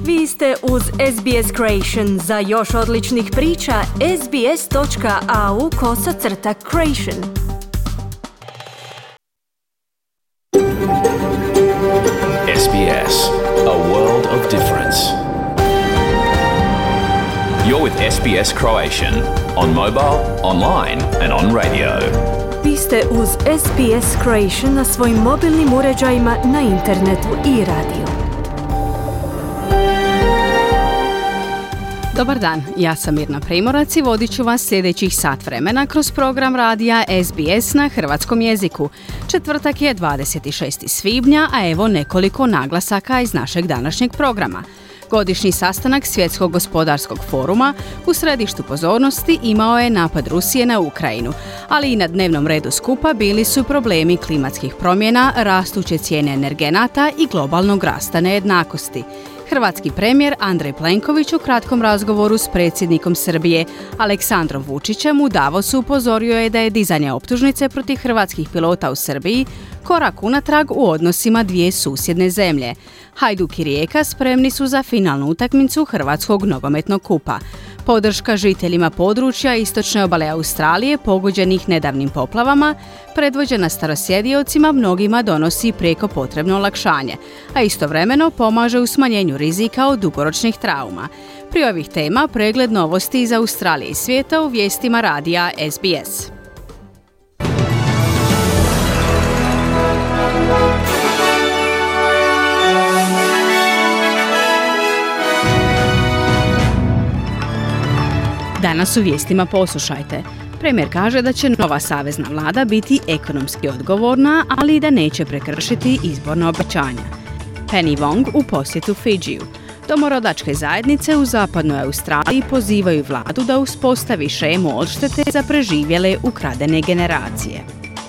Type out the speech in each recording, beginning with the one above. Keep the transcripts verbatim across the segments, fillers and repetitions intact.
Vi ste uz S B S Creation. Za još odličnih priča, sbs.au kosacrta creation. S B S, a world of difference. You're with S B S Croatian on mobile, online and on radio. Vi ste uz S B S Creation na svojim mobilnim uređajima, na internetu i radio. Dobar dan, ja sam Mirna Primorac i vodit ću vas sljedećih sat vremena kroz program radija S B S na hrvatskom jeziku. Četvrtak je dvadeset šestog svibnja, a evo nekoliko naglasaka iz našeg današnjeg programa. Godišnji sastanak Svjetskog gospodarskog foruma u središtu pozornosti imao je napad Rusije na Ukrajinu, ali i na dnevnom redu skupa bili su problemi klimatskih promjena, rastuće cijene energenata i globalnog rasta nejednakosti. Hrvatski premijer Andrej Plenković u kratkom razgovoru s predsjednikom Srbije Aleksandrom Vučićem u Davosu upozorio je da je dizanje optužnice protiv hrvatskih pilota u Srbiji korak unatrag u odnosima dvije susjedne zemlje. Hajduk i Rijeka spremni su za finalnu utakmicu Hrvatskog nogometnog kupa. Podrška žiteljima područja istočne obale Australije pogođenih nedavnim poplavama, predvođena starosjediocima, mnogima donosi prijeko potrebno olakšanje, a istovremeno pomaže u smanjenju rizika od dugoročnih trauma. Pri ovih tema pregled novosti iz Australije i svijeta u vijestima radija S B S. Danas u vijestima poslušajte. Premijer kaže da će nova savezna vlada biti ekonomski odgovorna, ali i da neće prekršiti izborna obećanja. Penny Wong u posjetu Fidžiju. Domorodačke zajednice u zapadnoj Australiji pozivaju vladu da uspostavi šemu odštete za preživjele ukradene generacije.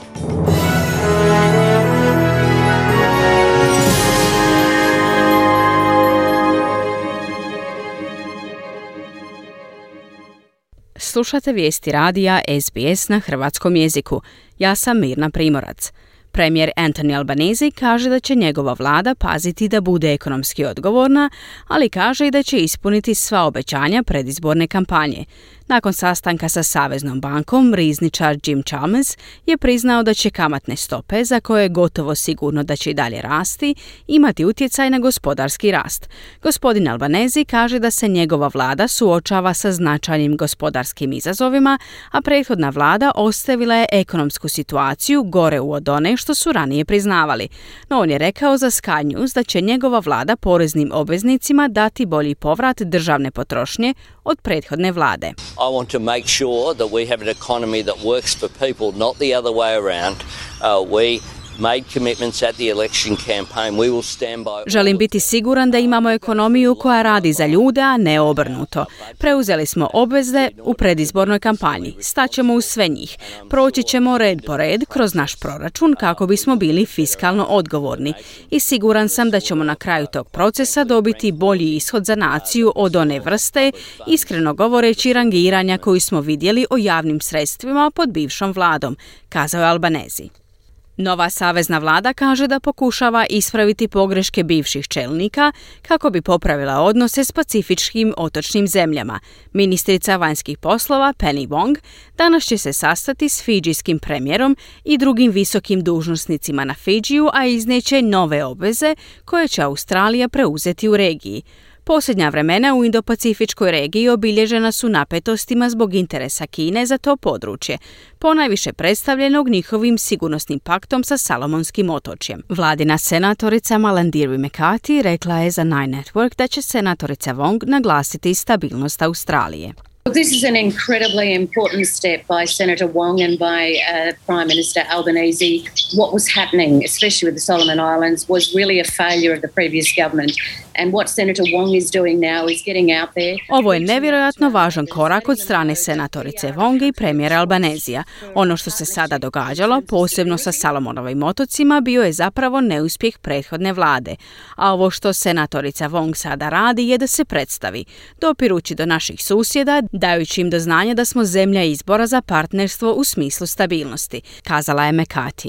Slušate vijesti radija S B S na hrvatskom jeziku. Ja sam Mirna Primorac. Premijer Anthony Albanese kaže da će njegova vlada paziti da bude ekonomski odgovorna, ali kaže i da će ispuniti sva obećanja predizborne kampanje. Nakon sastanka sa Saveznom bankom, rizničar Jim Chalmers je priznao da će kamatne stope, za koje je gotovo sigurno da će i dalje rasti, imati utjecaj na gospodarski rast. Gospodin Albanese kaže da se njegova vlada suočava sa značajnim gospodarskim izazovima, a prethodna vlada ostavila je ekonomsku situaciju gore od one što su ranije priznavali. No on je rekao za Sky News da će njegova vlada poreznim obveznicima dati bolji povrat državne potrošnje od prethodne vlade. I want to make sure that we have an economy that works for people, not the other way around. Uh, we made commitments at the election campaign. We will stand by. Želim biti siguran da imamo ekonomiju koja radi za ljude, a ne obrnuto. Preuzeli smo obveze u predizbornoj kampanji. Staćemo uz sve njih. Proći ćemo red po red kroz naš proračun kako bismo bili fiskalno odgovorni. I siguran sam da ćemo na kraju tog procesa dobiti bolji ishod za naciju od one vrste, iskreno govoreći, rangiranja koju smo vidjeli o javnim sredstvima pod bivšom vladom, kazao je Albanese. Nova savezna vlada kaže da pokušava ispraviti pogreške bivših čelnika kako bi popravila odnose s pacifičkim otočnim zemljama. Ministrica vanjskih poslova Penny Wong danas će se sastati s fidžijskim premijerom i drugim visokim dužnosnicima na Fidžiju, a izneće nove obveze koje će Australija preuzeti u regiji. Posljednja vremena u Indo-Pacifičkoj regiji obilježena su napetostima zbog interesa Kine za to područje, ponajviše predstavljenog njihovim sigurnosnim paktom sa Salomonskim otočjem. Vladina senatorica Malarndirri McCarthy rekla je za Nine Network da će senatorica Wong naglasiti stabilnost Australije. This is an incredibly important step by Senator Wong and by uh, Prime Minister Albanese. What was happening, especially with the Solomon Islands, was really a failure of the previous government. And what Senator Wong is doing now is getting out there. Ovo je nevjerojatno važan korak od strane senatorice Wong i premijera Albanesija. Ono što se sada događalo, posebno sa Salomonovim otocima, bio je zapravo neuspjeh prethodne vlade. A ovo što senatorica Wong sada radi je da se predstavi, dopirući do naših susjeda, dajući im do znanja da smo zemlja izbora za partnerstvo u smislu stabilnosti, kazala je McCarthy.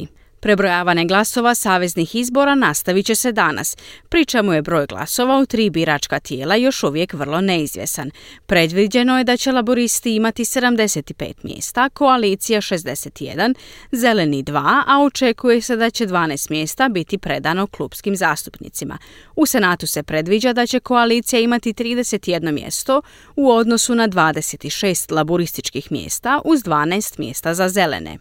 Prebrojavanje glasova saveznih izbora nastavit će se danas, pri čemu je broj glasova u tri biračka tijela još uvijek vrlo neizvjesan. Predviđeno je da će laboristi imati sedamdeset pet mjesta, koalicija šezdeset jedan, zeleni dva, a očekuje se da će dvanaest mjesta biti predano klupskim zastupnicima. U Senatu se predviđa da će koalicija imati trideset jedno mjesto u odnosu na dvadeset šest laborističkih mjesta uz dvanaest mjesta za zelene.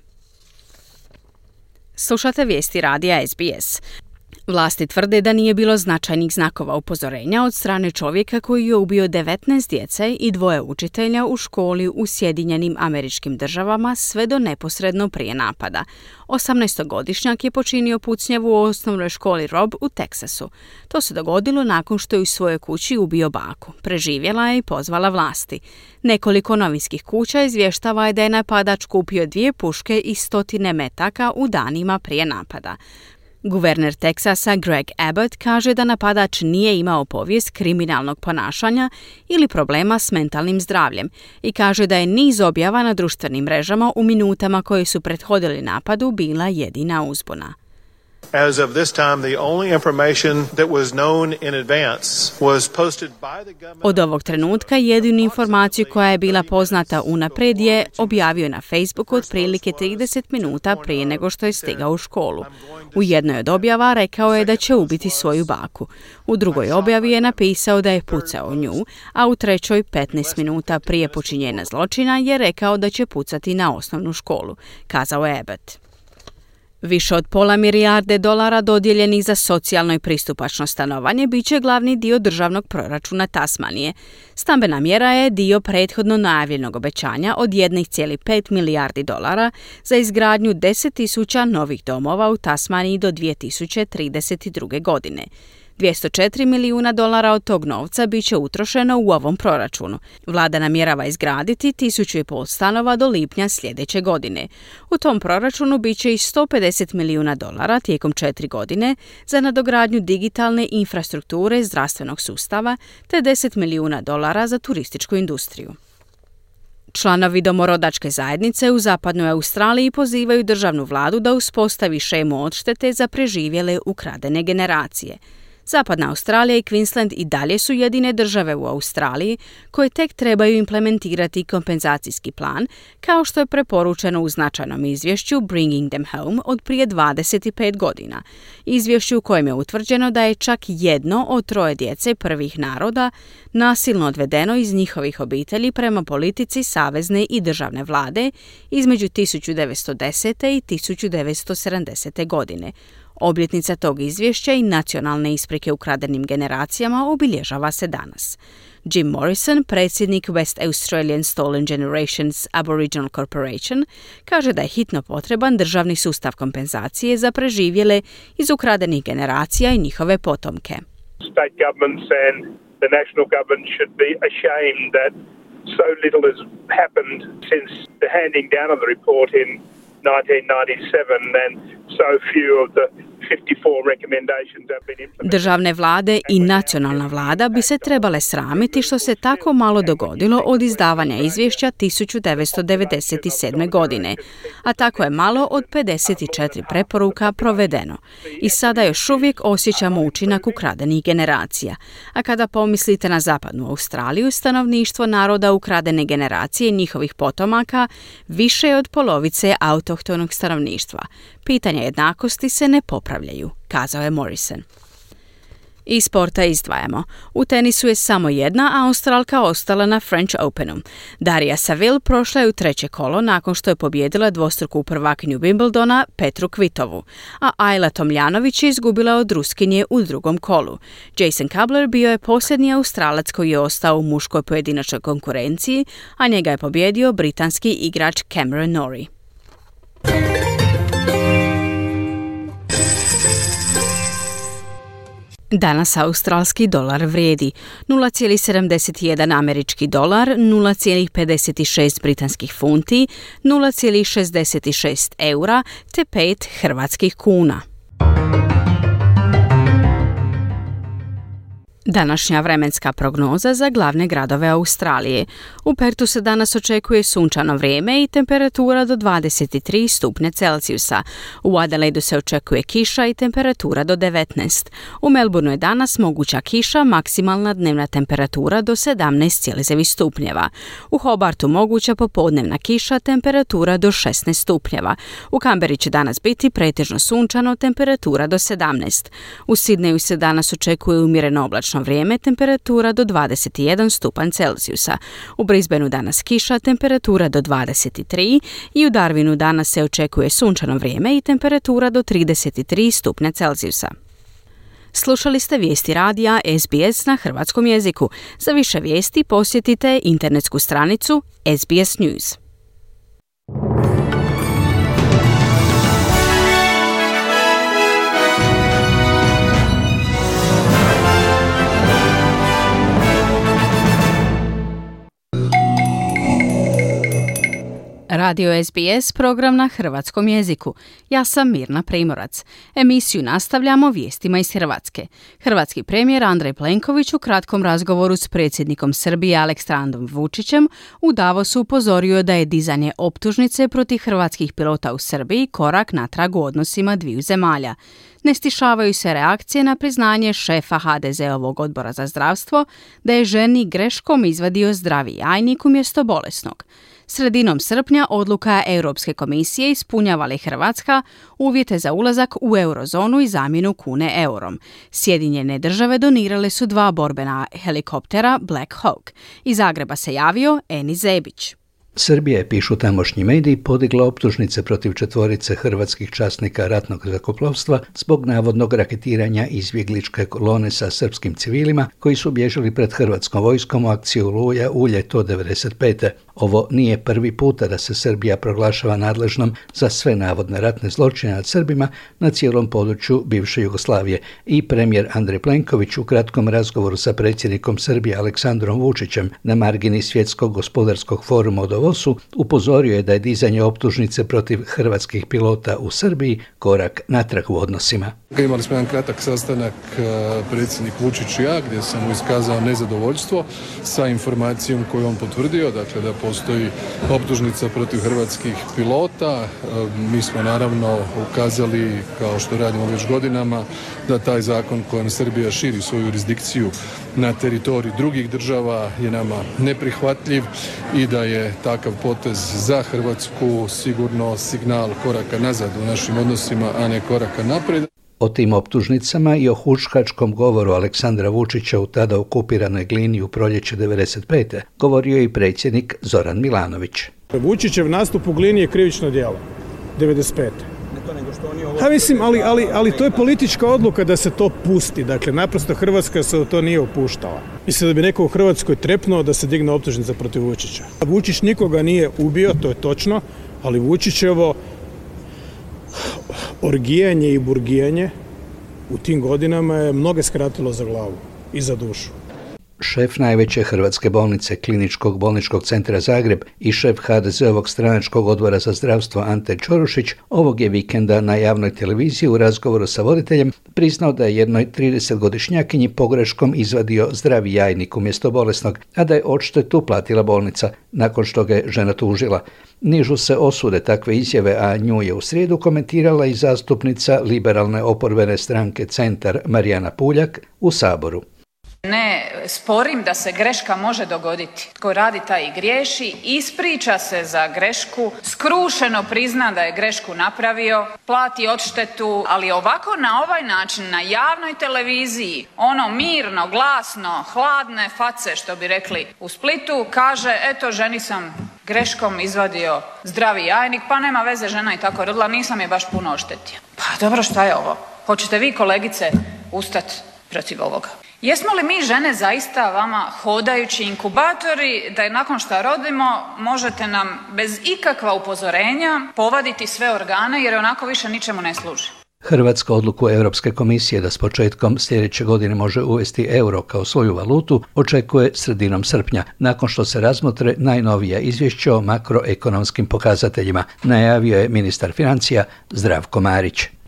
Slušate vijesti radija S B S. Vlasti tvrde da nije bilo značajnih znakova upozorenja od strane čovjeka koji je ubio devetnaest djece i dvoje učitelja u školi u Sjedinjenim Američkim Državama sve do neposredno prije napada. osamnaestogodišnjak je počinio pucnjavu u osnovnoj školi Robb u Teksasu. To se dogodilo nakon što je u svojoj kući ubio baku. Preživjela je i pozvala vlasti. Nekoliko novinskih kuća izvještava je da je napadač kupio dvije puške i stotine metaka u danima prije napada. Guverner Teksasa Greg Abbott kaže da napadač nije imao povijest kriminalnog ponašanja ili problema s mentalnim zdravljem i kaže da je niz objava na društvenim mrežama u minutama koje su prethodili napadu bila jedina uzbuna. As of this time, the only information that was known in advance was posted by the government. Od ovog trenutka jedinu informaciju koja je bila poznata unaprijed je objavio na Facebooku otprilike trideset minuta prije nego što je stigao u školu. U jednoj od objava rekao je da će ubiti svoju baku. U drugoj objavi je napisao da je pucao u nju, a u trećoj petnaest minuta prije počinjenja zločina je rekao da će pucati na osnovnu školu, kazao je Abbott. Više od pola milijarde dolara dodijeljenih za socijalno i pristupačno stanovanje bit će glavni dio državnog proračuna Tasmanije. Stambena mjera je dio prethodno najavljenog obećanja od jedan zarez pet milijardi dolara za izgradnju deset tisuća novih domova u Tasmaniji do dvije tisuće trideset druge. godine. dvjesto četiri milijuna dolara od tog novca bit će utrošeno u ovom proračunu. Vlada namjerava izgraditi tisuću i pol stanova do lipnja sljedeće godine. U tom proračunu bit će i sto pedeset milijuna dolara tijekom četiri godine za nadogradnju digitalne infrastrukture zdravstvenog sustava te deset milijuna dolara za turističku industriju. Članovi domorodačke zajednice u zapadnoj Australiji pozivaju državnu vladu da uspostavi šemu odštete za preživjele ukradene generacije. Zapadna Australija i Queensland i dalje su jedine države u Australiji koje tek trebaju implementirati kompenzacijski plan, kao što je preporučeno u značajnom izvješću Bringing Them Home od prije dvadeset pet godina. Izvješću u kojem je utvrđeno da je čak jedno od troje djece prvih naroda nasilno odvedeno iz njihovih obitelji prema politici savezne i državne vlade između tisuću devetsto desete i tisuću devetsto sedamdesete. godine. Obljetnica tog izvješća i nacionalne isprike ukradenim generacijama obilježava se danas. Jim Morrison, predsjednik West Australian Stolen Generations Aboriginal Corporation, kaže da je hitno potreban državni sustav kompenzacije za preživjele iz ukradenih generacija i njihove potomke. State governments and the national government should be ashamed that so little has happened since the handing down of the report in nineteen ninety-seven and so few of the fifty-four recommendations have been implemented. Državne vlade i nacionalna vlada bi se trebale sramiti što se tako malo dogodilo od izdavanja izvješća tisuću devetsto devedeset sedme. godine, a tako je malo od pedeset četiri preporuka provedeno. I sada još uvijek osjećamo učinak ukradenih generacija. A kada pomislite na zapadnu Australiju, stanovništvo naroda ukradene generacije i njihovih potomaka više je od polovice autohtonog stanovništva. Pitanja jednakosti se ne popravljaju, kazao je Morrison. Iz sporta izdvajamo. U tenisu je samo jedna Australka ostala na French Openu. Darija Saville prošla je u treće kolo nakon što je pobijedila dvostruku prvakinju Wimbledona Petru Kvitovu, a Ajla Tomljanović je izgubila od Ruskinje u drugom kolu. Jason Kubler bio je posljednji Australac koji je ostao u muškoj pojedinačnoj konkurenciji, a njega je pobjedio britanski igrač Cameron Norrie. Danas australski dolar vrijedi nula zarez sedamdeset jedan američki dolar, nula zarez pedeset šest britanskih funti, nula zarez šezdeset šest eura te pet hrvatskih kuna. Današnja vremenska prognoza za glavne gradove Australije. U Pertu se danas očekuje sunčano vrijeme i temperatura do dvadeset tri stupnja Celzijusa. U Adelaidu se očekuje kiša i temperatura do devetnaest. U Melbourneu je danas moguća kiša, maksimalna dnevna temperatura do sedamnaest zarez devet stupnjeva. U Hobartu moguća popodnevna kiša, temperatura do šesnaest stupnjeva. U Kamberi će danas biti pretežno sunčano, temperatura do sedamnaest. U Sidneju se danas očekuje umjereno oblačno vrijeme, temperatura do dvadeset jedan stupanj Celzijusa. U Brisbaneu danas kiša, temperatura do dvadeset tri i u Darwinu danas se očekuje sunčano vrijeme i temperatura do trideset tri stupnja Celzijusa. Slušali ste vijesti radija S B S na hrvatskom jeziku. Za više vijesti posjetite internetsku stranicu S B S News. Radio S B S, program na hrvatskom jeziku. Ja sam Mirna Primorac. Emisiju nastavljamo vijestima iz Hrvatske. Hrvatski premijer Andrej Plenković u kratkom razgovoru s predsjednikom Srbije Aleksandrom Vučićem u Davosu upozorio da je dizanje optužnice protiv hrvatskih pilota u Srbiji korak natrag u odnosima dviju zemalja. Ne stišavaju se reakcije na priznanje šefa H D Z-ovog odbora za zdravstvo da je ženi greškom izvadio zdravi jajnik umjesto bolesnog. Sredinom srpnja odluka Europske komisije ispunjava li Hrvatska uvjete za ulazak u eurozonu i zamjenu kune eurom. Sjedinjene države donirale su dva borbena helikoptera Black Hawk. Iz Zagreba se javio Eni Zebić. Srbija je, pišu tamošnji mediji, podigla optužnice protiv četvorice hrvatskih časnika ratnog zrakoplovstva zbog navodnog raketiranja izbjegličke kolone sa srpskim civilima koji su bježali pred hrvatskom vojskom u akciju Oluja u ljeto devedeset pete. Ovo nije prvi puta da se Srbija proglašava nadležnom za sve navodne ratne zločine nad Srbima na cijelom području bivše Jugoslavije. I premijer Andrej Plenković u kratkom razgovoru sa predsjednikom Srbije Aleksandrom Vučićem na margini Svjetskog gospodarskog foruma u Davosu upozorio je da je dizanje optužnice protiv hrvatskih pilota u Srbiji korak natrag u odnosima. Imali smo jedan kratak sastanak predsjednik Vučić i ja gdje sam mu iskazao nezadovoljstvo sa informacijom koju on potvrdio, dakle da postoji optužnica protiv hrvatskih pilota. Mi smo naravno ukazali, kao što radimo već godinama, da taj zakon kojim Srbija širi svoju jurisdikciju na teritorij drugih država je nama neprihvatljiv i da je takav potez za Hrvatsku sigurno signal koraka nazad u našim odnosima, a ne koraka naprijed. O tim optužnicama i o huškačkom govoru Aleksandra Vučića u tada okupiranoj Glini u proljeće devedeset pete govorio je i predsjednik Zoran Milanović. Vučićev nastup u Glini je krivično djelo devedeset pete. Ha, mislim, ali, ali, ali to je politička odluka da se to pusti. Dakle, naprosto Hrvatska se u to nije upuštala. Mislim da bi neko u Hrvatskoj trepnuo da se digne optužnica protiv Vučića. Vučić nikoga nije ubio, to je točno, ali Vučićevo orgijanje i burgijanje u tim godinama je mnoge skratilo za glavu i za dušu. Šef najveće hrvatske bolnice Kliničkog bolničkog centra Zagreb i šef H D Z-ovog stranačkog odbora za zdravstvo Ante Ćorušić ovog je vikenda na javnoj televiziji u razgovoru sa voditeljem priznao da je jednoj tridesetgodišnjakinji pogreškom izvadio zdravi jajnik umjesto bolesnog, a da je odštetu platila bolnica nakon što ga je žena tužila. Nižu se osude takve izjave, a nju je u srijedu komentirala i zastupnica liberalne oporbene stranke Centar Marijana Puljak u Saboru. Ne sporim da se greška može dogoditi. Tko radi taj i griješi, ispriča se za grešku, skrušeno prizna da je grešku napravio, plati odštetu, ali ovako na ovaj način na javnoj televiziji, ono mirno, glasno, hladne face, što bi rekli u Splitu, kaže eto ženi sam greškom izvadio zdravi jajnik, pa nema veze, žena je tako rodila, nisam je baš puno oštetio. Pa dobro, šta je ovo? Hoćete vi, kolegice, ustati protiv ovoga? Jesmo li mi žene zaista vama hodajući inkubatori da je nakon što rodimo možete nam bez ikakva upozorenja povaditi sve organe jer onako više ničemu ne služi? Hrvatska odluku Europske komisije da s početkom sljedeće godine može uvesti euro kao svoju valutu očekuje sredinom srpnja, nakon što se razmotre najnovija izvješća o makroekonomskim pokazateljima, najavio je ministar financija Zdravko Marić.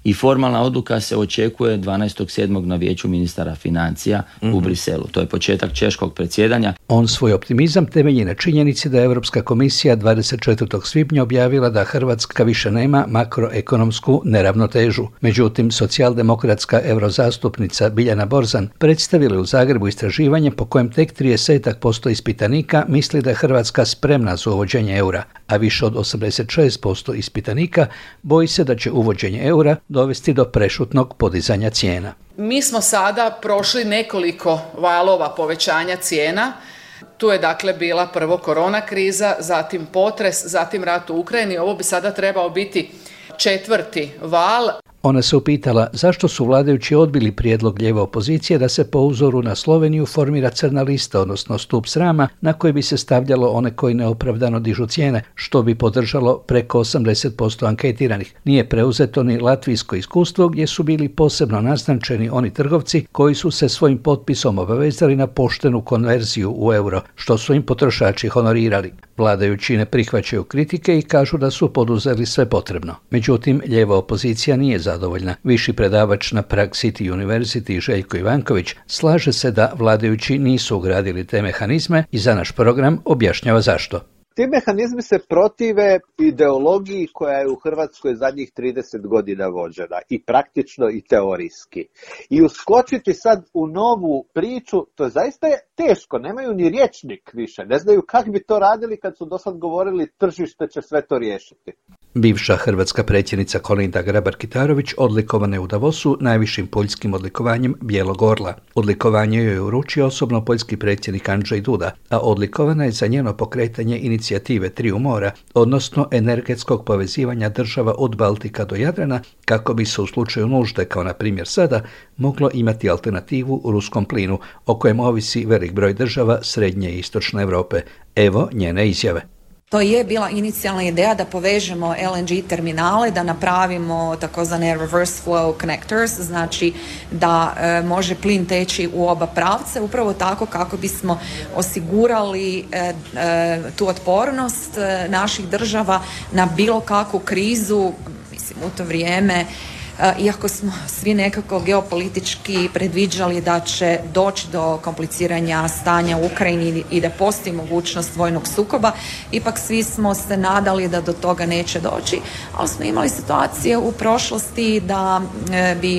i formalna odluka se očekuje dvanaestog sedmog na vijeću ministara financija mm-hmm. u Briselu. To je početak češkog predsjedanja. On svoj optimizam temelji na činjenici da je Europska komisija dvadeset četvrtog svibnja objavila da Hrvatska više nema makroekonomsku neravnotežu. Međutim, socijaldemokratska eurozastupnica Biljana Borzan predstavila u Zagrebu istraživanje po kojem tek trideset posto ispitanika misli da je Hrvatska spremna za uvođenje eura, a više od osamdeset šest posto ispitanika boji se da će uvođenje eura dovesti do prešutnog podizanja cijena. Mi smo sada prošli nekoliko valova povećanja cijena. Tu je dakle bila prvo korona kriza, zatim potres, zatim rat u Ukrajini. Ovo bi sada trebao biti četvrti val. Ona se upitala zašto su vladajući odbili prijedlog lijeve opozicije da se po uzoru na Sloveniju formira crna lista, odnosno stup srama na koji bi se stavljalo one koji neopravdano dižu cijene, što bi podržalo preko osamdeset posto anketiranih. Nije preuzeto ni latvijsko iskustvo gdje su bili posebno naznačeni oni trgovci koji su se svojim potpisom obavezali na poštenu konverziju u euro, što su im potrošači honorirali. Vladajući ne prihvaćaju kritike i kažu da su poduzeli sve potrebno. Međutim, lijeva opozicija nije zadovoljna. Viši predavač na Prague City University Željko Ivanković slaže se da vladajući nisu ugradili te mehanizme i za naš program objašnjava zašto. Ti mehanizmi se protive ideologiji koja je u Hrvatskoj zadnjih trideset godina vođena, i praktično i teorijski. I uskočiti sad u novu priču, to je zaista teško, nemaju ni rječnik više, ne znaju kako bi to radili kad su dosad govorili tržište će sve to riješiti. Bivša hrvatska predsjednica Kolinda Grabar-Kitarović odlikovana je u Davosu najvišim poljskim odlikovanjem Bijelog orla. Odlikovanje joj je uručio osobno poljski predsjednik Andrzej Duda, a odlikovana je za njeno pokretanje inicijative Triju mora, odnosno energetskog povezivanja država od Baltika do Jadrana, kako bi se u slučaju nužde, kao na primjer sada, moglo imati alternativu u ruskom plinu, o kojem ovisi velik broj država srednje i istočne Europe. Evo njene izjave. To je bila inicijalna ideja da povežemo L N G terminale, da napravimo takozvane reverse flow connectors, znači da e, može plin teći u oba pravce, upravo tako kako bismo osigurali e, e, tu otpornost e, naših država na bilo kakvu krizu, mislim u to vrijeme. Iako smo svi nekako geopolitički predviđali da će doći do kompliciranja stanja u Ukrajini i da postoji mogućnost vojnog sukoba, ipak svi smo se nadali da do toga neće doći, ali smo imali situacije u prošlosti da bi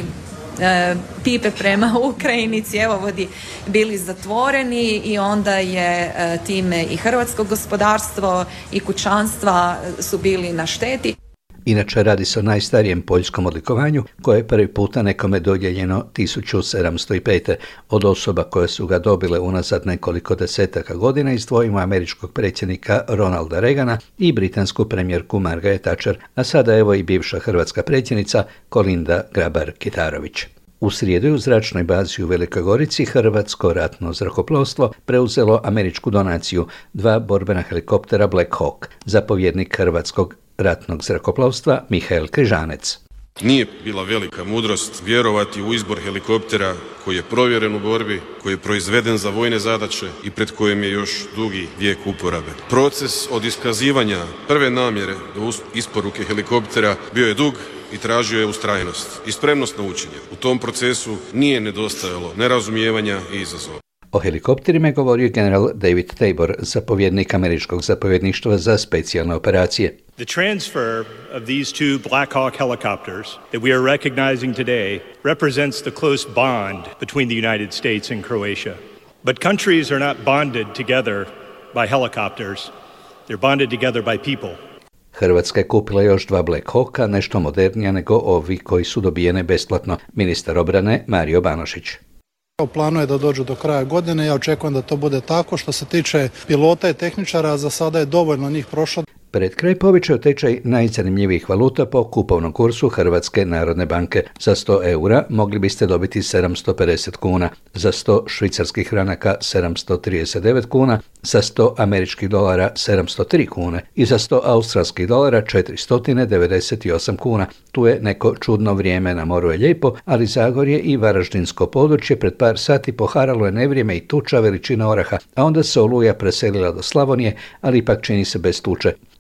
pipe prema Ukrajini, cjevovodi bili zatvoreni i onda je time i hrvatsko gospodarstvo i kućanstva su bili na šteti. Inače, radi se o najstarijem poljskom odlikovanju koje je prvi puta nekome dodijeljeno tisuću sedamsto pete od osoba koje su ga dobile unazad nekoliko desetaka godina, izdvojimo američkog predsjednika Ronalda Reagana i britansku premijerku Margaret Thatcher, a sada evo i bivša hrvatska predsjednica Kolinda Grabar-Kitarović. U srijedu je u zračnoj bazi u Velikoj Gorici hrvatsko ratno zrakoplovstvo preuzelo američku donaciju, dva borbena helikoptera Black Hawk. Zapovjednik hrvatskog ratnog zrakoplovstva Mihael Križanec. Nije bila velika mudrost vjerovati u izbor helikoptera koji je provjeren u borbi, koji je proizveden za vojne zadaće i pred kojim je još dugi vijek uporabe. Proces od iskazivanja prve namjere do isporuke helikoptera bio je dug i tražio je ustrajnost i spremnost na učenje. U tom procesu nije nedostajalo nerazumijevanja i izazova. O helikopterima je govorio general David Tabor, zapovjednik američkog zapovjedništva za specijalne operacije. The transfer of these two Black Hawk helicopters that we are recognizing today represents the close bond between the United States and Croatia. But countries are not bonded together by helicopters. They're bonded together by people. Hrvatska je kupila još dva Black Hawka, nešto modernija nego ovi koji su dobijene besplatno. Ministar obrane Mario Banožić. U planu je da dođu do kraja godine, ja očekujem da to bude tako. Što se tiče pilota i tehničara, za sada je dovoljno njih prošlo. Pred kraj povećao tečaj najzanimljivijih valuta po kupovnom kursu Hrvatske narodne banke. Za sto eura mogli biste dobiti sedamsto pedeset kuna, za sto švicarskih franaka sedamsto trideset devet kuna, za sto američkih dolara sedamsto tri kune i za sto australskih dolara četiristo devedeset osam kuna. Tu je neko čudno vrijeme, na moru je lijepo, ali Zagorje i Varaždinsko područje pred par sati poharalo je nevrijeme i tuča veličina oraha, a onda se oluja preselila do Slavonije, ali ipak čini se bez tuče.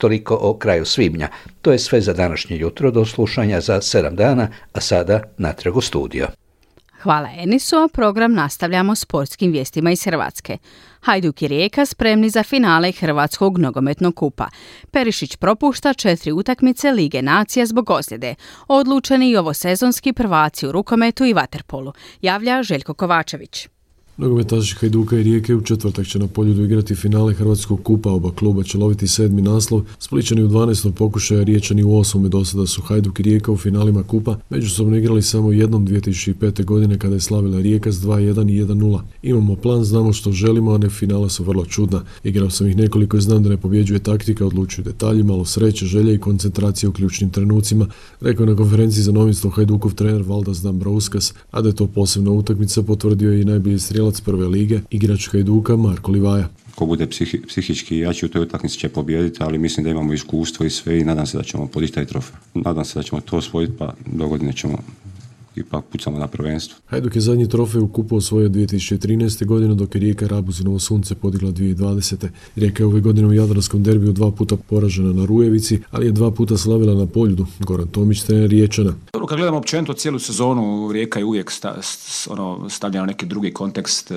Toliko o kraju svibnja. To je sve za današnje jutro, do slušanja za sedam dana, a sada natrag u studio. Hvala Enisu, program nastavljamo sportskim vijestima iz Hrvatske. Hajduk i Rijeka spremni za finale Hrvatskog nogometnog kupa. Perišić propušta četiri utakmice Lige nacija zbog ozljede. Odlučeni i ovosezonski prvaci u rukometu i vaterpolu, javlja Željko Kovačević. Nogometaši Hajduka i Rijeke u četvrtak će na Poljudu igrati finale Hrvatskog kupa. Oba kluba će loviti sedmi naslov. Splićani u dvanaestom pokušaju, Riječani u osmome. Do sada su Hajduk i Rijeka u finalima kupa međusobno igrali samo jednom dvije tisuće pete. godine kada je slavila Rijeka s dva jedan i jedan nula. Imamo plan, znamo što želimo, a ne finala su vrlo čudna. Igrao sam ih nekoliko i znam da ne pobjeđuje taktika, odlučuju detalji, malo sreće, želje i koncentracije u ključnim trenucima, rekao je na konferenciji za novinstvo Hajdukov trener Valdas Dambrauskas, a da je to posebna utakmica potvrdio je i najbolji strijelac prve lige, igrač Hajduka Marko Livaja. Ko bude psihi, psihički jači u toj utakmici će pobijediti, ali mislim da imamo iskustvo i sve i nadam se da ćemo podići taj trofej. Nadam se da ćemo to osvojiti, pa do godine ćemo ipak pucamo na prvenstvu. Hajduk je zadnji trofej u kupu osvojio dvije tisuće trinaeste. godine, dok je Rijeka Rabuzinovo sunce podigla dvije tisuće dvadesete. Rijeka je ove godine u Jadranskom derbiju dva puta poražena na Rujevici, ali je dva puta slavila na Poljudu. Goran Tomić, trener Riječana. Dobro, kad gledamo općenito cijelu sezonu, Rijeka je uvijek sta, ono, stavljena na neki drugi kontekst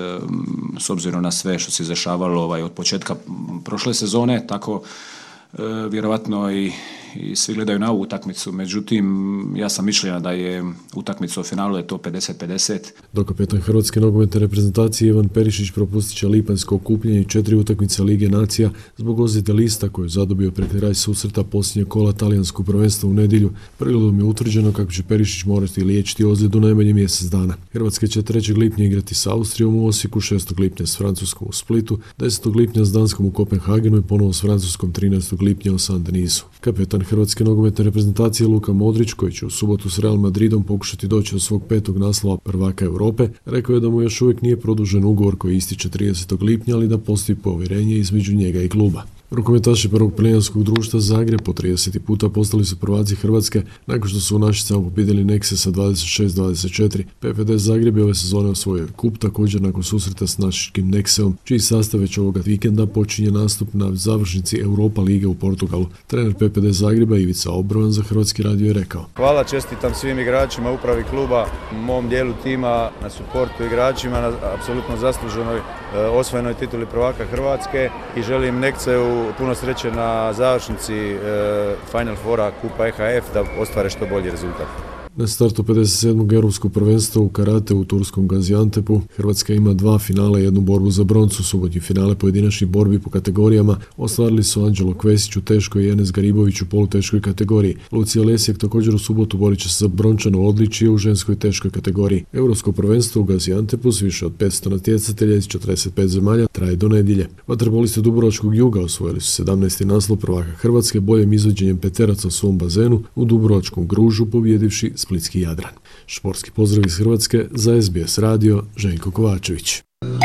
s obzirom na sve što se izrašavalo ovaj, od početka prošle sezone, tako e, vjerovatno i i svi gledaju na ovu utakmicu, međutim ja sam mišljenja da je utakmica u finalu je to pedeset pedeset. Dok kapetan Hrvatske nogometne reprezentacije Ivan Perišić propustit će lipanjsko okupljanje i četiri utakmice Lige nacija zbog ozljede lista koju je zadobio pred kraj susreta posljednjeg kola talijanskog prvenstva u nedjelju. Prigodom je utvrđeno kako će Perišić morati liječiti ozljedu najmanje mjesec dana. Hrvatska će trećeg lipnja igrati s Austrijom u Osijeku, šestog lipnja s Francuskom u Splitu, desetog lipnja s Danskom u Kopenhagenu i ponovo s Francuskom trinaestog lipnja u Saint-Denisu. Kapetan Hrvatske nogometne reprezentacije Luka Modrić, koji će u subotu s Real Madridom pokušati doći do svog petog naslova prvaka Europe, rekao je da mu još uvijek nije produžen ugovor koji ističe tridesetog lipnja, ali da postoji povjerenje između njega i kluba. Rukometaši prvog planijanskog društva Zagreb po trideseti puta postali su prvaci Hrvatske nakon što su u Našicama pobijedili Nexe sa dvadeset šest dvadeset četiri. P F D Zagreb je ove sezone osvojio kup također nakon susreta s našičkim Nexeom, čiji sastav već ovoga vikenda počinje nastup na završnici Europa lige u Portugalu. Trener P F D Zagreba Ivica Obrovan za Hrvatski radio je rekao: Hvala, čestitam svim igračima, upravi kluba, mom dijelu tima, na suportu igračima, na apsolutno zasluženoj osvojenoj tituli prvaka Hrvatske i želim Nexeu puno sreće na završnici e, Final Fora Kupa E H F da ostvare što bolji rezultat. Na startu pedeset sedmog europskog prvenstva u karate u turskom Gaziantepu Hrvatska ima dva finala i jednu borbu za broncu. Subotnji finale pojedinačnih borbi po kategorijama ostvarili su Anđelo Kvesić u teškoj i Enes Garibović u poluteškoj kategoriji. Lucija Lesijek također u subotu borit će se za brončano odličje u ženskoj teškoj kategoriji. Europsko prvenstvo u Gaziantepu s više od petsto natjecatelja iz četrdeset pet zemalja traje do nedjelje. Vaterpolisti Dubrovačkog Juga osvojili su sedamnaesti naslov prvaka Hrvatske boljim izvođenjem peteraca u svom bazenu u Dubrovačkom Gružu pobjedivši Splitski Jadran. Športski pozdrav iz Hrvatske za S B S radio, Željko Kovačević.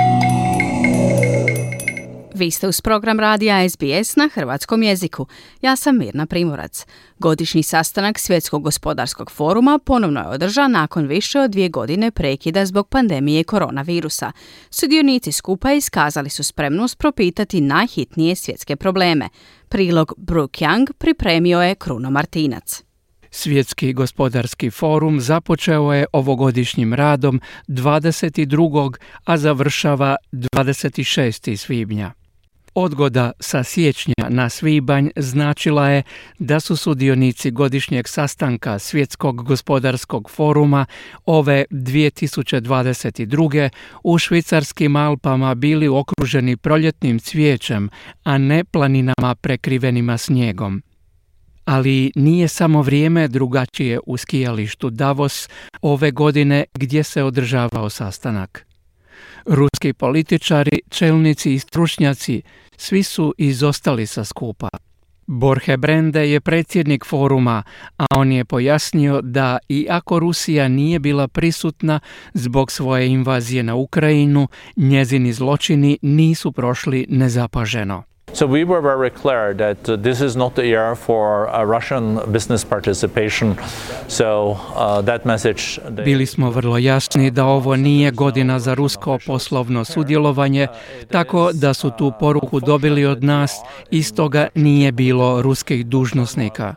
Vi ste uz program radija S B S na hrvatskom jeziku. Ja sam Mirna Primorac. Godišnji sastanak Svjetskog gospodarskog foruma ponovno je održan nakon više od dvije godine prekida zbog pandemije koronavirusa. Sudionici skupa iskazali su spremnost propitati najhitnije svjetske probleme. Prilog Brooke Young pripremio je Kruno Martinac. Svjetski gospodarski forum započeo je ovogodišnjim radom dvadeset drugog a završava dvadeset šestog svibnja. Odgoda sa siječnja na svibanj značila je da su sudionici godišnjeg sastanka Svjetskog gospodarskog foruma ove dvije tisuće dvadeset druge u švicarskim Alpama bili okruženi proljetnim cvijećem, a ne planinama prekrivenima snijegom. Ali nije samo vrijeme drugačije u skijalištu Davos ove godine gdje se održavao sastanak. Ruski političari, čelnici i stručnjaci svi su izostali sa skupa. Borhe Brende je predsjednik foruma, a on je pojasnio da i ako Rusija nije bila prisutna zbog svoje invazije na Ukrajinu, njezini zločini nisu prošli nezapaženo. So we were very clear that uh, this is not the year for a Russian business participation. So uh, that message they... Bili smo vrlo jasni da ovo nije godina za rusko poslovno sudjelovanje, tako da su tu poruku dobili od nas i stoga nije bilo ruskih dužnosnika.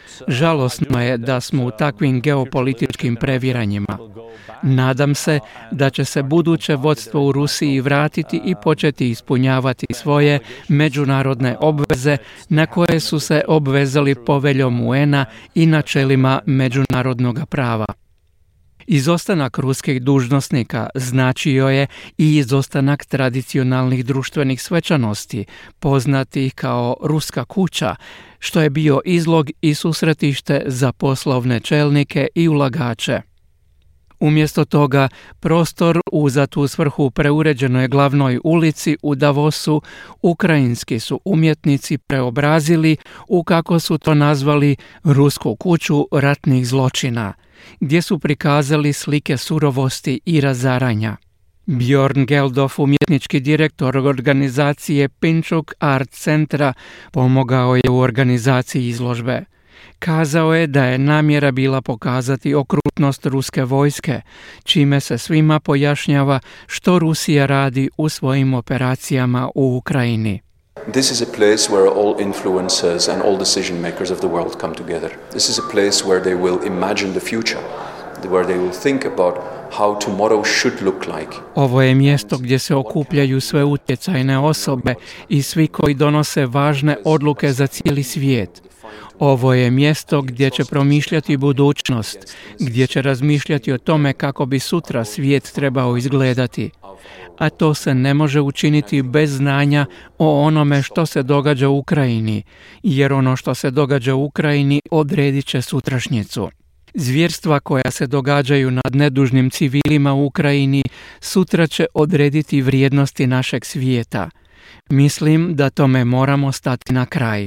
Žalosno je da smo u takvim geopolitičkim previranjima. Nadam se da će se buduće vodstvo u Rusiji vratiti i početi ispunjavati svoje međunarodne obveze na koje su se obvezali poveljom U N-a i načelima međunarodnog prava. Izostanak ruskih dužnosnika značio je i izostanak tradicionalnih društvenih svečanosti, poznatih kao Ruska kuća, što je bio izlog i susretište za poslovne čelnike i ulagače. Umjesto toga, prostor u za tu svrhu preuređenoj glavnoj ulici u Davosu ukrajinski su umjetnici preobrazili u, kako su to nazvali, Rusku kuću ratnih zločina, gdje su prikazali slike surovosti i razaranja. Bjorn Geldov, umjetnički direktor organizacije Pinchuk Art Centra, pomogao je u organizaciji izložbe. Kazao je da je namjera bila pokazati okrutnost ruske vojske, čime se svima pojašnjava što Rusija radi u svojim operacijama u Ukrajini. This is a place where all influencers and all decision makers of the world come together. This is a place where they will imagine the future, where they will think about how tomorrow should look like. Ovo je mjesto gdje se okupljaju sve utjecajne osobe i svi koji donose važne odluke za cijeli svijet. Ovo je mjesto gdje će promišljati budućnost, gdje će razmišljati o tome kako bi sutra svijet trebao izgledati. A to se ne može učiniti bez znanja o onome što se događa u Ukrajini, jer ono što se događa u Ukrajini odredit će sutrašnjicu. Zvjerstva koja se događaju nad nedužnim civilima u Ukrajini sutra će odrediti vrijednosti našeg svijeta. Mislim da tome moramo stati na kraj.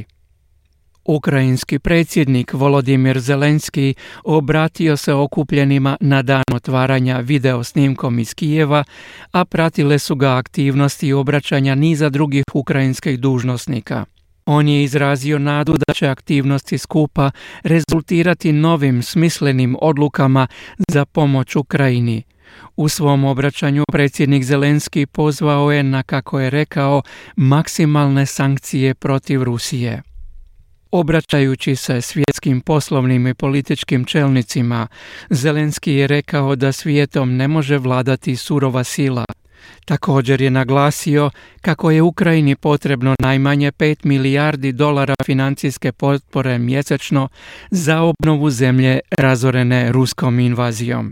Ukrajinski predsjednik Volodimir Zelenski obratio se okupljenima na dan otvaranja video snimkom iz Kijeva, a pratile su ga aktivnosti i obraćanja niza drugih ukrajinskih dužnosnika. On je izrazio nadu da će aktivnosti skupa rezultirati novim smislenim odlukama za pomoć Ukrajini. U svom obraćanju predsjednik Zelenski pozvao je na, kako je rekao, maksimalne sankcije protiv Rusije. Obraćajući se svjetskim poslovnim i političkim čelnicima, Zelenski je rekao da svijetom ne može vladati surova sila. Također je naglasio kako je Ukrajini potrebno najmanje pet milijardi dolara financijske potpore mjesečno za obnovu zemlje razorene ruskom invazijom.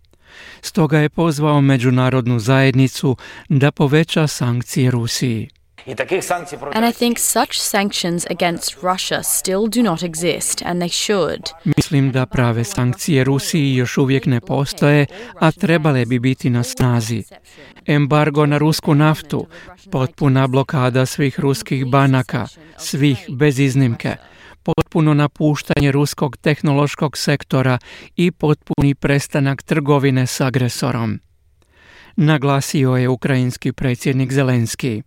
Stoga je pozvao međunarodnu zajednicu da poveća sankcije Rusiji. And I think such sanctions against Russia still do not exist, and they should. Mislim da prave sankcije Rusiji još uvijek ne postoje, a trebale bi biti na snazi. Embargo na rusku naftu, potpuna blokada svih ruskih banaka, svih bez iznimke, potpuno napuštanje ruskog tehnološkog sektora i potpuni prestanak trgovine s agresorom, naglasio je ukrajinski predsjednik Zelenski.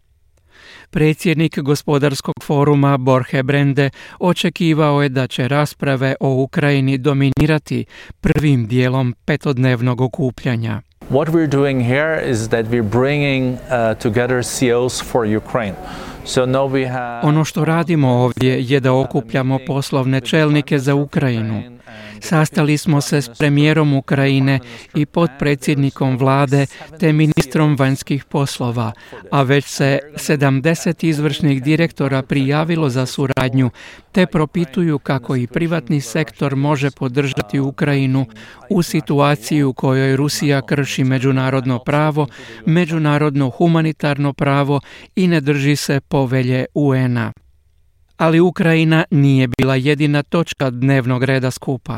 Predsjednik gospodarskog foruma Borhe Brende očekivao je da će rasprave o Ukrajini dominirati prvim dijelom petodnevnog okupljanja. What we're doing here is that we're bringing uh, together C E Os for Ukraine. So now we have... Ono što radimo ovdje je da okupljamo poslovne čelnike za Ukrajinu. Sastali smo se s premijerom Ukrajine i potpredsjednikom vlade te ministrom vanjskih poslova, a već se sedamdeset izvršnih direktora prijavilo za suradnju te propituju kako i privatni sektor može podržati Ukrajinu u situaciji u kojoj Rusija krši međunarodno pravo, međunarodno humanitarno pravo i ne drži se povelje U N-a. Ali Ukrajina nije bila jedina točka dnevnog reda skupa.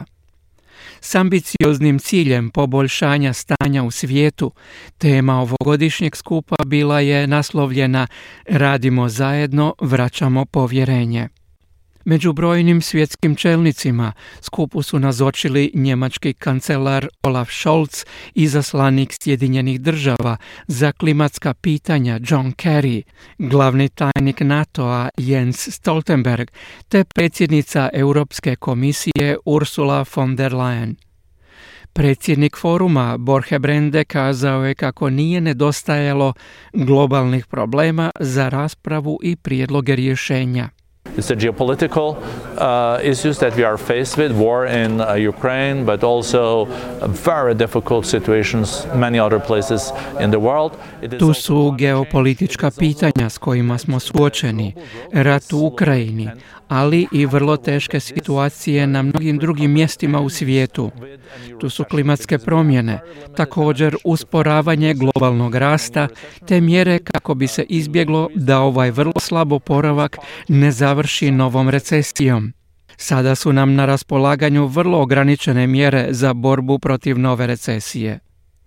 S ambicioznim ciljem poboljšanja stanja u svijetu, tema ovogodišnjeg skupa bila je naslovljena Radimo zajedno, vraćamo povjerenje. Među brojnim svjetskim čelnicima skupu su nazočili njemački kancelar Olaf Scholz, izaslanik Sjedinjenih država za klimatska pitanja John Kerry, glavni tajnik NATO-a Jens Stoltenberg te predsjednica Europske komisije Ursula von der Leyen. Predsjednik foruma Borge Brende kazao je kako nije nedostajalo globalnih problema za raspravu i prijedloge rješenja. It's the geopolitical uh, issues that we are faced with, war in uh, Ukraine, but also very difficult situations many other places in the world. Tu su geopolitička pitanja s kojima smo suočeni, rat u Ukrajini, ali i vrlo teške situacije na mnogim drugim mjestima u svijetu. Tu su klimatske promjene, također usporavanje globalnog rasta, te mjere kako bi se izbjeglo da ovaj vrlo slab oporavak ne završi novom recesijom. Sada su nam na raspolaganju vrlo ograničene mjere za borbu protiv nove recesije.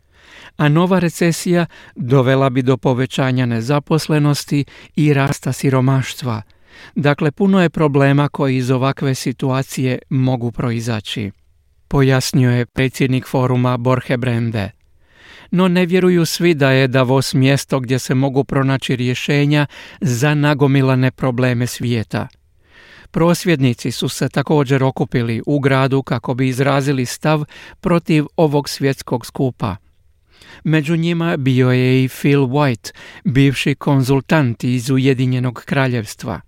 A nova recesija dovela bi do povećanja nezaposlenosti i rasta siromaštva. Dakle, puno je problema koji iz ovakve situacije mogu proizaći, pojasnio je predsjednik foruma Borge Brende. No ne vjeruju svi da je Davos mjesto gdje se mogu pronaći rješenja za nagomilane probleme svijeta. Prosvjednici su se također okupili u gradu kako bi izrazili stav protiv ovog svjetskog skupa. Među njima bio je i Phil White, bivši konzultant iz Ujedinjenog kraljevstva.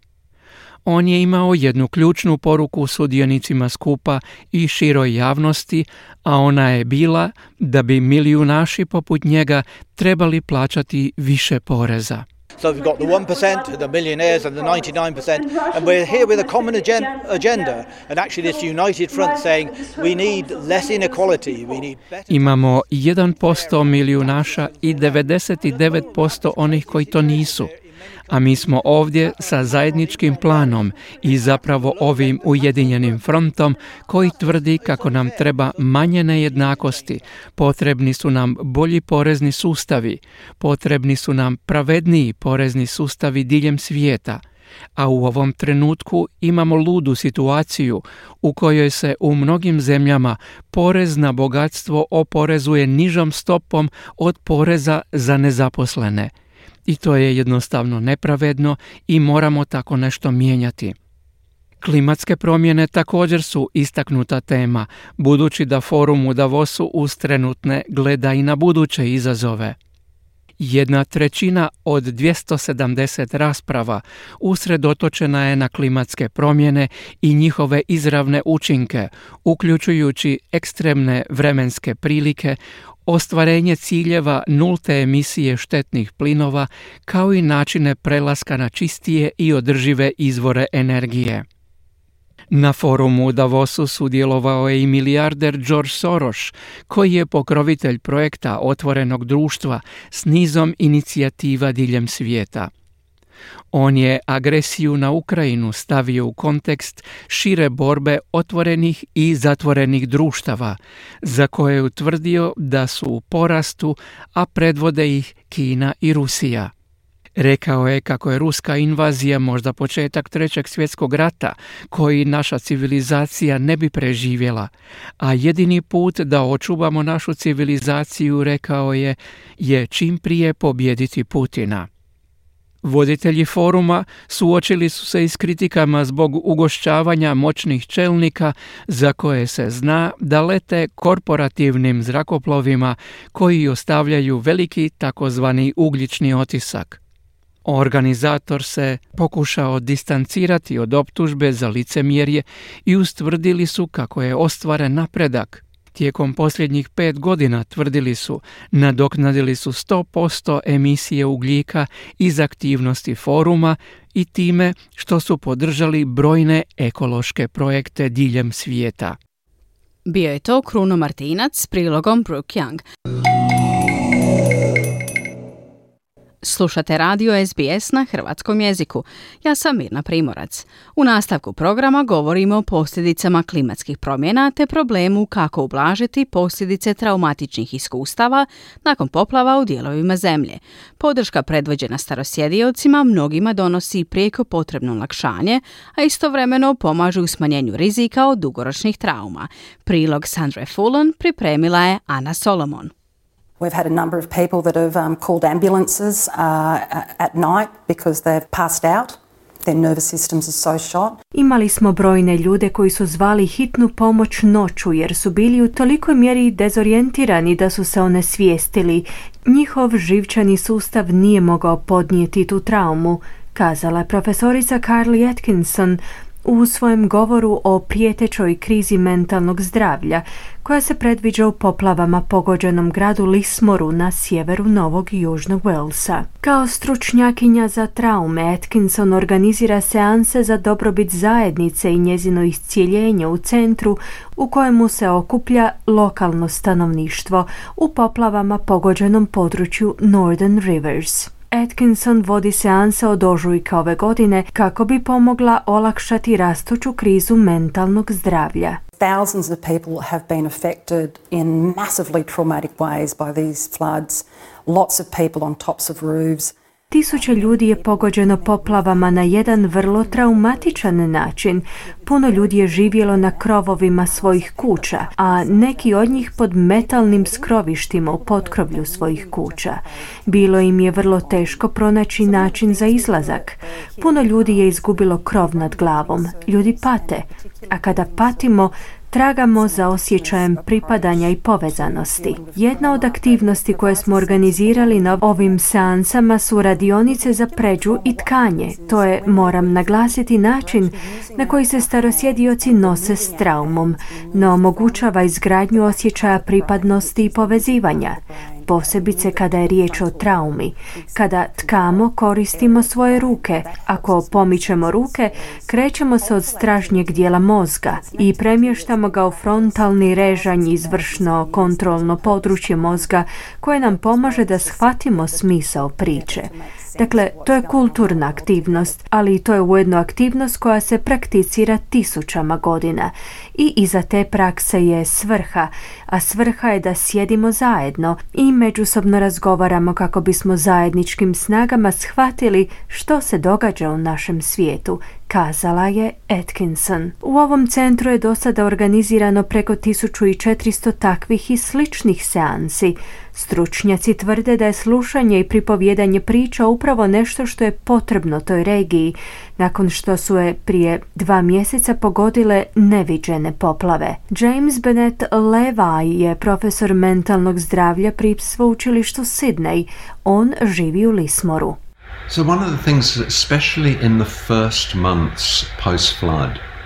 On je imao jednu ključnu poruku sudionicima skupa i široj javnosti, a ona je bila da bi milijunaši poput njega trebali plaćati više poreza. So we've got the one percent, the millionaires and the ninety-nine percent, and we're here with a common agenda, and actually this united front saying we need less inequality, we need better... Imamo jedan posto milijunaša i devedeset devet posto onih koji to nisu. A mi smo ovdje sa zajedničkim planom i zapravo ovim ujedinjenim frontom koji tvrdi kako nam treba manje nejednakosti, potrebni su nam bolji porezni sustavi, potrebni su nam pravedniji porezni sustavi diljem svijeta, a u ovom trenutku imamo ludu situaciju u kojoj se u mnogim zemljama porez na bogatstvo oporezuje nižom stopom od poreza za nezaposlene. I to je jednostavno nepravedno i moramo tako nešto mijenjati. Klimatske promjene također su istaknuta tema, budući da forum u Davosu uz trenutne gleda i na buduće izazove. Jedna trećina od dvjesto sedamdeset rasprava usredotočena je na klimatske promjene i njihove izravne učinke, uključujući ekstremne vremenske prilike, ostvarenje ciljeva nulte emisije štetnih plinova, kao i načine prelaska na čistije i održive izvore energije. Na forumu u Davosu sudjelovao je i milijarder George Soros, koji je pokrovitelj projekta Otvorenog društva s nizom inicijativa diljem svijeta. On je agresiju na Ukrajinu stavio u kontekst šire borbe otvorenih i zatvorenih društava, za koje je utvrdio da su u porastu, a predvode ih Kina i Rusija. Rekao je kako je ruska invazija možda početak trećeg svjetskog rata, koji naša civilizacija ne bi preživjela, a jedini put da očuvamo našu civilizaciju, rekao je, je čim prije pobijediti Putina. Voditelji foruma suočili su se i s kritikama zbog ugošćavanja moćnih čelnika za koje se zna da lete korporativnim zrakoplovima koji ostavljaju veliki takozvani ugljični otisak. Organizator se pokušao distancirati od optužbe za licemjerje i ustvrdili su kako je ostvaren napredak. Tijekom posljednjih pet godina, tvrdili su, nadoknadili su sto posto emisije ugljika iz aktivnosti foruma i time što su podržali brojne ekološke projekte diljem svijeta. Bio je to Kruno Martinac s prilogom Brooke Young. Slušate radio S B S na hrvatskom jeziku. Ja sam Mirna Primorac. U nastavku programa govorimo o posljedicama klimatskih promjena te problemu kako ublažiti posljedice traumatičnih iskustava nakon poplava u dijelovima zemlje. Podrška predvođena starosjediocima mnogima donosi prijeko potrebno olakšanje, a istovremeno pomažu u smanjenju rizika od dugoročnih trauma. Prilog Sandre Fullen pripremila je Ana Solomon. We've had a number of people that have um, called ambulances uh, at night because they've passed out. Their nervous systems are so shot. Imali smo brojne ljude koji su zvali hitnu pomoć noću jer su bili u tolikoj mjeri dezorijentirani da su se onesvijestili. Njihov živčani sustav nije mogao podnijeti tu traumu, kazala je profesorica Carly Atkinson u svojem govoru o prijetećoj krizi mentalnog zdravlja koja se predviđa u poplavama pogođenom gradu Lismoru na sjeveru Novog i Južnog Walesa. Kao stručnjakinja za traume, Atkinson organizira seanse za dobrobit zajednice i njezino iscijeljenje u centru u kojemu se okuplja lokalno stanovništvo u poplavama pogođenom području Northern Rivers. Atkinson vodi seanse od ožujka ove godine kako bi pomogla olakšati rastuću krizu mentalnog zdravlja. Thousands of people have been affected in massively traumatic ways by these floods. Lots of people on tops of roofs. Tisuće ljudi je pogođeno poplavama na jedan vrlo traumatičan način. Puno ljudi je živjelo na krovovima svojih kuća, a neki od njih pod metalnim skrovištima u potkrovlju svojih kuća. Bilo im je vrlo teško pronaći način za izlazak. Puno ljudi je izgubilo krov nad glavom. Ljudi pate, a kada patimo, tragamo za osjećajem pripadanja i povezanosti. Jedna od aktivnosti koje smo organizirali na ovim seansama su radionice za pređu i tkanje. To je, moram naglasiti, način na koji se starosjedioci nose s traumom, no omogućava izgradnju osjećaja pripadnosti i povezivanja. Posebice kada je riječ o traumi. Kada tkamo, koristimo svoje ruke. Ako pomičemo ruke, krećemo se od stražnjeg dijela mozga i premještamo ga u frontalni režanj, izvršno kontrolno područje mozga koje nam pomaže da shvatimo smisao priče. Dakle, to je kulturna aktivnost, ali to je ujedno aktivnost koja se prakticira tisućama godina. I iza te prakse je svrha, a svrha je da sjedimo zajedno i međusobno razgovaramo kako bismo zajedničkim snagama shvatili što se događa u našem svijetu, kazala je Atkinson. U ovom centru je do sada organizirano preko tisuću četiristo takvih i sličnih seansi. Stručnjaci tvrde da je slušanje i pripovjedanje priča upravo nešto što je potrebno toj regiji, nakon što su je prije dva mjeseca pogodile neviđene poplave. James Bennett Levi je profesor mentalnog zdravlja pri sveučilištu Sydney. On živi u Lismoru. So one of the things, especially in the first months post-flood,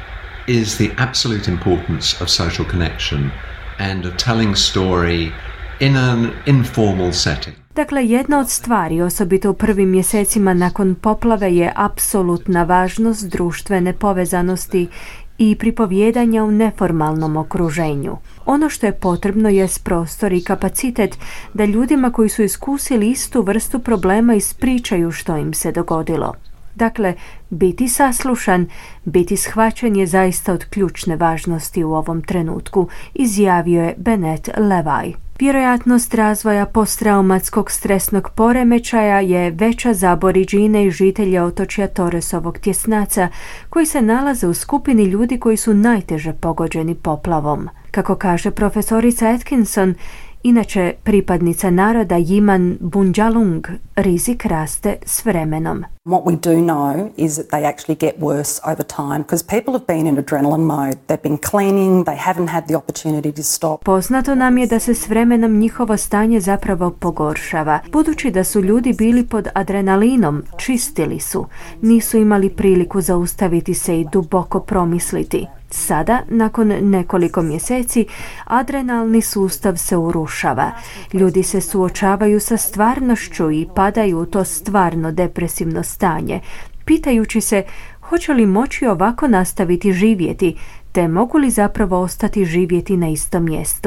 is the absolute importance of social connection and of telling story in an informal setting. Dakle, jedna od stvari, osobito u prvim mjesecima nakon poplave, je apsolutna važnost društvene povezanosti i pripovjedanja u neformalnom okruženju. Ono što je potrebno je prostor i kapacitet da ljudima koji su iskusili istu vrstu problema ispričaju što im se dogodilo. Dakle, biti saslušan, biti shvaćen je zaista od ključne važnosti u ovom trenutku, izjavio je Bennett Levi. Vjerojatnost razvoja posttraumatskog stresnog poremećaja je veća za Aboridžine i žitelje otočja Torresovog tjesnaca, koji se nalaze u skupini ljudi koji su najteže pogođeni poplavom. Kako kaže profesorica Atkinson, inače pripadnica naroda Yiman Bundjalung, rizik raste s vremenom. What we do know is that they actually get worse over time because people have been in adrenaline mode. They've been cleaning, they haven't had the opportunity to stop. Poznato nam je da se s vremenom njihovo stanje zapravo pogoršava. Budući da su ljudi bili pod adrenalinom, čistili su, nisu imali priliku zaustaviti se i duboko promisliti. Sada, nakon nekoliko mjeseci, adrenalni sustav se urušava. Ljudi se suočavaju sa stvarnošću i padaju u to stvarno depresivno stanje, pitajući se hoće li moći ovako nastaviti živjeti, te mogu li zapravo ostati živjeti na istom mjestu,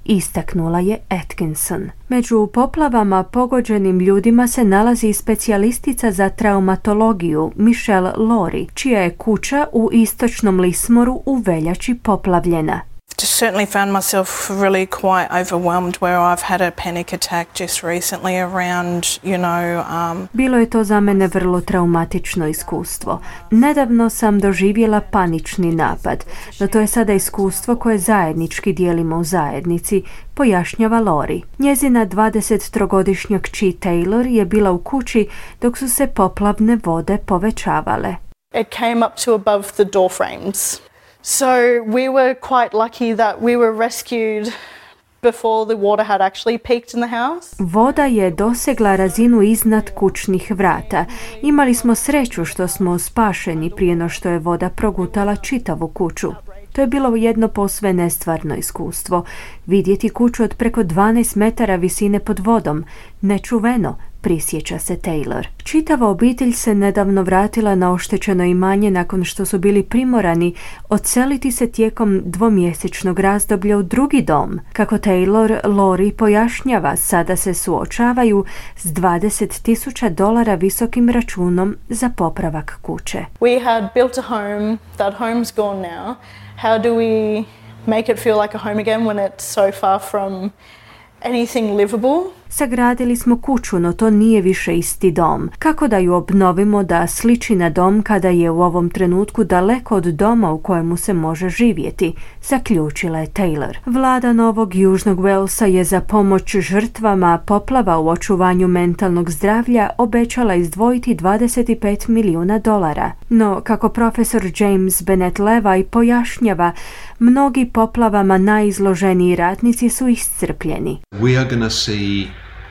istaknula je Atkinson. Među poplavama pogođenim ljudima se nalazi i specijalistica za traumatologiju Michelle Lori, čija je kuća u istočnom Lismoru u veljači poplavljena. Just certainly found myself really quite overwhelmed where I've had a panic attack just recently around, you know, um... Bilo je to za mene vrlo traumatično iskustvo. Nedavno sam doživjela panični napad, no to je sada iskustvo koje zajednički dijelimo u zajednici, pojašnjava Lori. Njezina dvadesettrogodišnja kći Taylor je bila u kući dok su se poplavne vode povećavale. It came up to above the door frames. So we were quite lucky that we were rescued before the water had actually peaked in the house. Voda je dosegla razinu iznad kućnih vrata. Imali smo sreću što smo spašeni prije no što je voda progutala čitavu kuću. To je bilo jedno posve nestvarno iskustvo. Vidjeti kuću od preko dvanaest metara visine pod vodom. Nečuveno, prisjeća se Taylor. Čitava obitelj se nedavno vratila na oštećeno imanje nakon što su bili primorani odseliti se tijekom dvomjesečnog razdoblja u drugi dom. Kako Taylor Lori pojašnjava, sada se suočavaju s dvadeset tisuća dolara visokim računom za popravak kuće. We had built a home, that home's gone now. How do we make it feel like a home again when it's so far from anything livable? Sagradili smo kuću, no to nije više isti dom. Kako da ju obnovimo da sliči na dom kada je u ovom trenutku daleko od doma u kojemu se može živjeti, zaključila je Taylor. Vlada Novog Južnog Walesa je za pomoć žrtvama poplava u očuvanju mentalnog zdravlja obećala izdvojiti dvadeset pet milijuna dolara. No, kako profesor James Bennett Levi pojašnjava, mnogi poplavama najizloženiji ratnici su iscrpljeni. We are going to see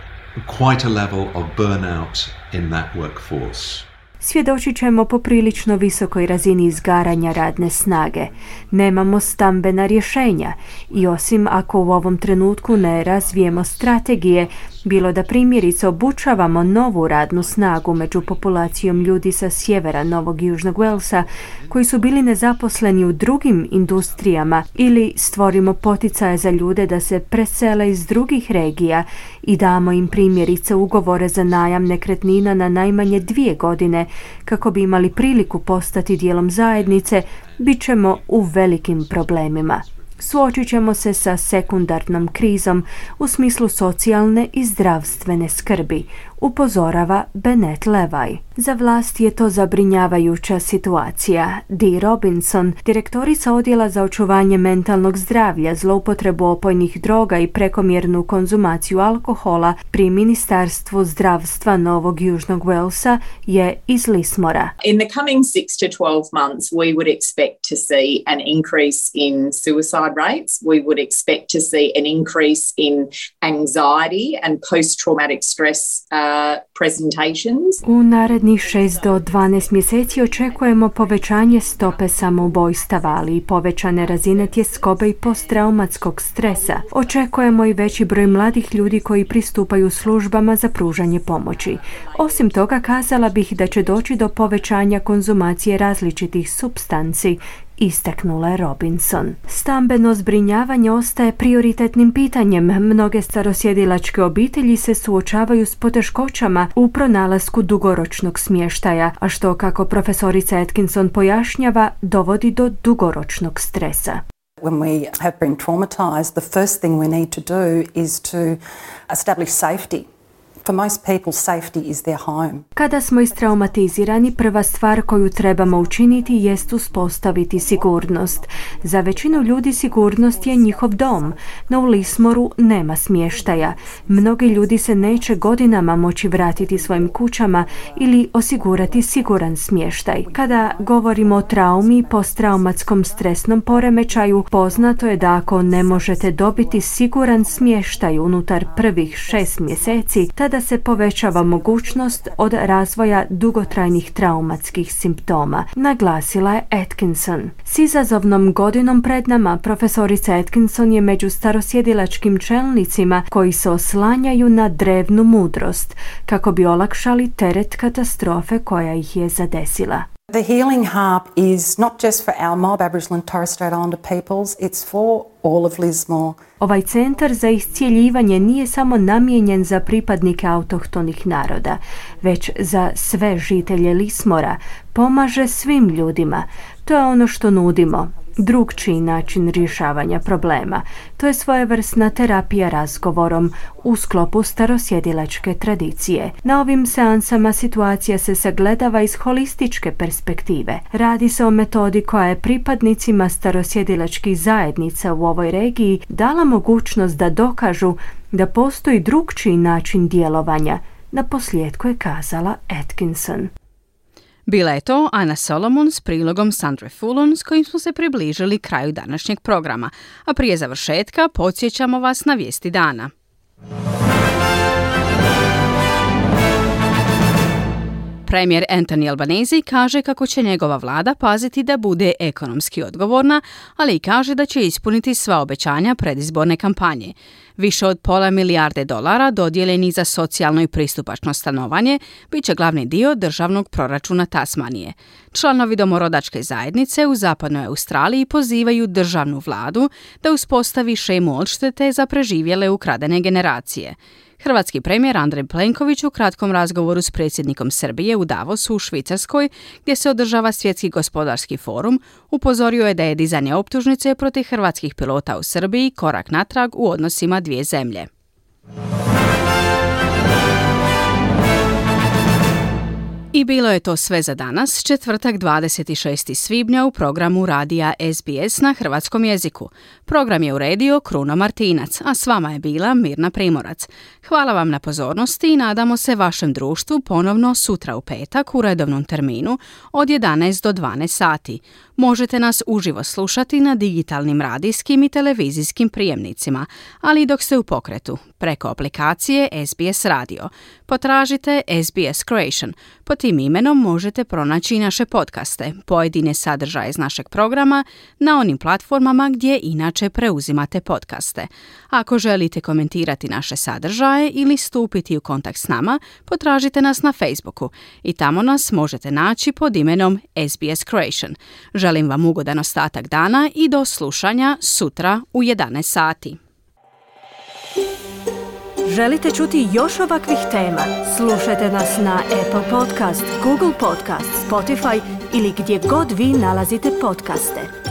quite a level of burnout in that workforce. Svjedočit ćemo poprilično visokoj razini izgaranja radne snage. Nemamo stambena rješenja i osim ako u ovom trenutku ne razvijemo strategije, bilo da primjerice obučavamo novu radnu snagu među populacijom ljudi sa sjevera Novog Južnog Walesa koji su bili nezaposleni u drugim industrijama ili stvorimo poticaje za ljude da se presele iz drugih regija i damo im primjerice ugovore za najam nekretnina na najmanje dvije godine kako bi imali priliku postati dijelom zajednice, bit ćemo u velikim problemima. Suočit ćemo se sa sekundarnom krizom u smislu socijalne i zdravstvene skrbi, upozorava Bennett Levi. Za vlast je to zabrinjavajuća situacija. Dee Robinson, direktorica odjela za očuvanje mentalnog zdravlja, zloupotrebu opojnih droga i prekomjernu konzumaciju alkohola pri Ministarstvu zdravstva Novog Južnog Walesa, je iz Lismora. In the coming six to twelve months we would expect to see an increase in suicide rates. We would expect to see an increase in anxiety and post-traumatic stress uh, presentations. U narednih šest do dvanaest mjeseci očekujemo povećanje stope samoubojstava, ali i povećane razine tjeskobe i posttraumatskog stresa. Očekujemo i veći broj mladih ljudi koji pristupaju službama za pružanje pomoći. Osim toga, kazala bih da će doći do povećanja konzumacije različitih supstanci, istaknula je Robinson. Stambeno zbrinjavanje ostaje prioritetnim pitanjem. Mnoge starosjedilačke obitelji se suočavaju s poteškoćama u pronalasku dugoročnog smještaja, a što, kako profesorica Atkinson pojašnjava, dovodi do dugoročnog stresa. When we have been traumatized, the first thing we need to do is to establish safety. For most people, safety is their home. Kada smo istraumatizirani, prva stvar koju trebamo učiniti jest uspostaviti sigurnost. Za većinu ljudi sigurnost je njihov dom, no u Lismoru nema smještaja. Mnogi ljudi se neće godinama moći vratiti svojim kućama ili osigurati siguran smještaj. Kada govorimo o traumi i posttraumatskom stresnom poremećaju, poznato je da ako ne možete dobiti siguran smještaj unutar prvih šest mjeseci, tada se povećava mogućnost od razvoja dugotrajnih traumatskih simptoma, naglasila je Atkinson. S izazovnom godinom pred nama, profesorica Atkinson je među starosjedilačkim čelnicima koji se oslanjaju na drevnu mudrost kako bi olakšali teret katastrofe koja ih je zadesila. The healing harp is not just for our mob, Aboriginal and Torres Strait Islander peoples, it's for all of Lismore. Ovaj centar za iscijeljivanje nije samo namijenjen za pripadnike autohtonih naroda, već za sve žitelje Lismora, pomaže svim ljudima. To je ono što nudimo. Drugčiji način rješavanja problema. To je svojevrsna terapija razgovorom u sklopu starosjedilačke tradicije. Na ovim seansama situacija se sagledava iz holističke perspektive. Radi se o metodi koja je pripadnicima starosjedilačkih zajednica u ovoj regiji dala mogućnost da dokažu da postoji drugčiji način djelovanja, na posljedku je kazala Atkinson. Bila je to Ana Solomon s prilogom Sandre Fulon s kojim smo se približili kraju današnjeg programa, a prije završetka podsjećamo vas na vijesti dana. Premijer Anthony Albanese kaže kako će njegova vlada paziti da bude ekonomski odgovorna, ali i kaže da će ispuniti sva obećanja predizborne kampanje. Više od pola milijarde dolara dodijeljeni za socijalno i pristupačno stanovanje bit će glavni dio državnog proračuna Tasmanije. Članovi domorodačke zajednice u zapadnoj Australiji pozivaju državnu vladu da uspostavi šemu odštete za preživjele ukradene generacije. Hrvatski premijer Andrej Plenković u kratkom razgovoru s predsjednikom Srbije u Davosu u Švicarskoj, gdje se održava Svjetski gospodarski forum, upozorio je da je dizanje optužnice protiv hrvatskih pilota u Srbiji korak natrag u odnosima dvije zemlje. I bilo je to sve za danas, četvrtak dvadeset šestog svibnja u programu radija S B S na hrvatskom jeziku. Program je uredio Kruno Martinac, a s vama je bila Mirna Primorac. Hvala vam na pozornosti i nadamo se vašem društvu ponovno sutra u petak u redovnom terminu od jedanaest do dvanaest sati. Možete nas uživo slušati na digitalnim radijskim i televizijskim prijemnicima, ali i dok ste u pokretu, preko aplikacije S B S Radio. Potražite S B S Croatian. Po tim imenom možete pronaći i naše podcaste, pojedine sadržaje iz našeg programa na onim platformama gdje inače preuzimate podcaste. Ako želite komentirati naše sadržaje ili stupiti u kontakt s nama, potražite nas na Facebooku i tamo nas možete naći pod imenom S B S Croatian. Želim vam ugodan ostatak dana i do slušanja sutra u jedanaest sati. Želite čuti još ovakvih tema? Slušajte nas na Apple Podcast, Google Podcast, Spotify ili gdje god vi nalazite podcaste.